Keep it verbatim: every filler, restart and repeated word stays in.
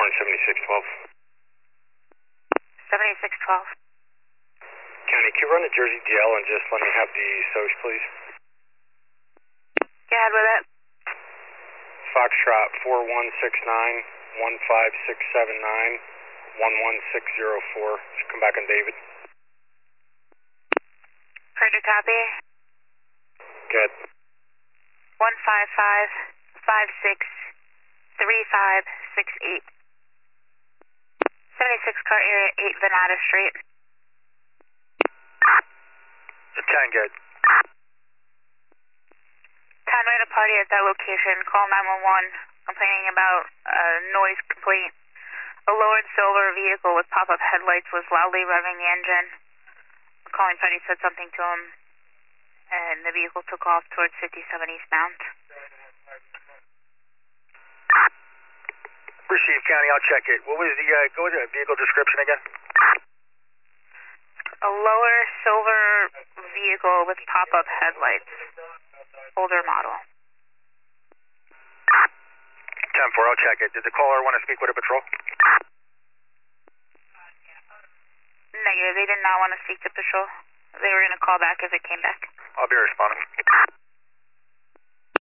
one seventy-six twelve. seventy-six twelve. County, can you run to Jersey D L and just let me have the S O C, please? Go ahead with it. Foxtrot four one six nine, one five six seven nine, one one six zero four. Should come back on David. Roger, copy. Good. one five five, five six three five six eight. seventy-six car area, eight Venata Street. ten, good. ten, we had a party at that location. Call nine one one, complaining about a noise complaint. A lowered silver vehicle with pop-up headlights was loudly revving the engine. Calling party said something to him, and the vehicle took off towards fifty-seven eastbound. Receive, County, I'll check it. What was the, uh, go with the vehicle description again? A lower silver vehicle with pop-up headlights. Older model. ten four, I'll check it. Did the caller want to speak with a patrol? Negative, they did not want to speak to patrol. They were going to call back if it came back. I'll be responding.